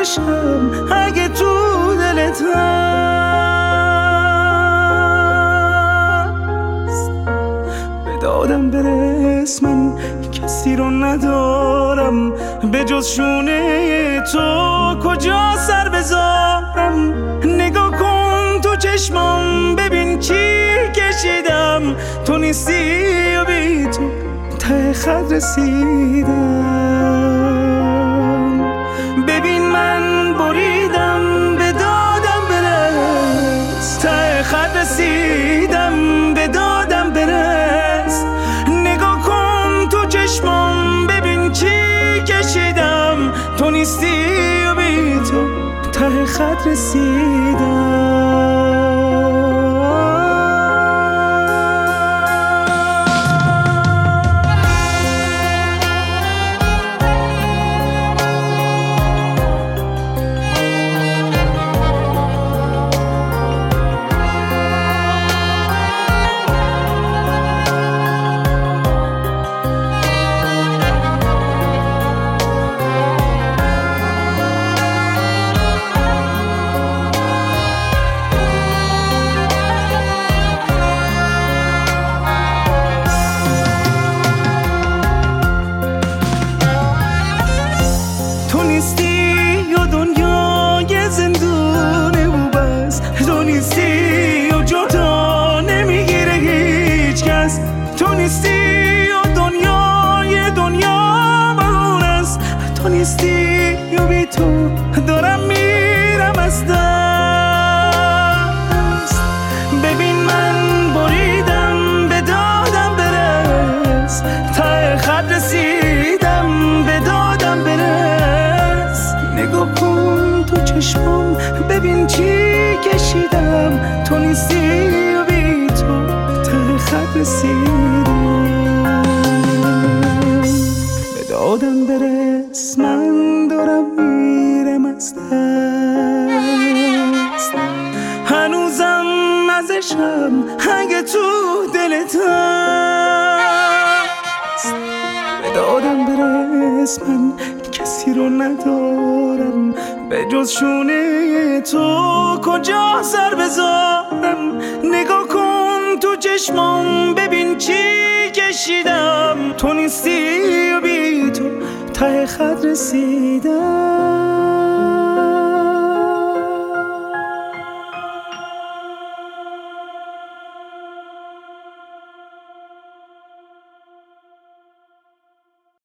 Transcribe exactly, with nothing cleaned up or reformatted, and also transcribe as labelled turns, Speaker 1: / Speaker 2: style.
Speaker 1: ازشم اگه تو دلت هست. به دادم برس، من کسی رو ندارم به جز شونه تو، کجا سر بذارم؟ نگاه کن تو چشمام ببین چی کشیدم، تو نیستی و بی تو ته خط رسیدم. ببین من بریدم به دادم برس، ته خط رسیدم به دادم برس. نگاه کن تو چشمام ببین چی کشیدم، تو نیستی و بی تو ته خط رسیدم. تو نیستی و دنیای زندونه و بس، تو نیستی و جدا نمیگیره هیچ کس. تو نیستی و دنیای دنیا مهون است، تو نیستی و بی تو دارم میرم از دست. ببین من بریدم به دادم برس، ته خط رسیدم به دادم برس. نگاه کن تو چشمام ببین چی کشیدم، تو نیستی و بی تو ته خط رسیدم. به دادم برس، من دارم میرم از دست. هنوزم ازشم اگه تو دلت هست. به دادم برس، من کسی رو ندارم به جز شونه تو، کجا سر بذارم؟ نگاه کن تو چشمام ببین چی کشیدم، تو نیستی و بی تو ته خط رسیدم.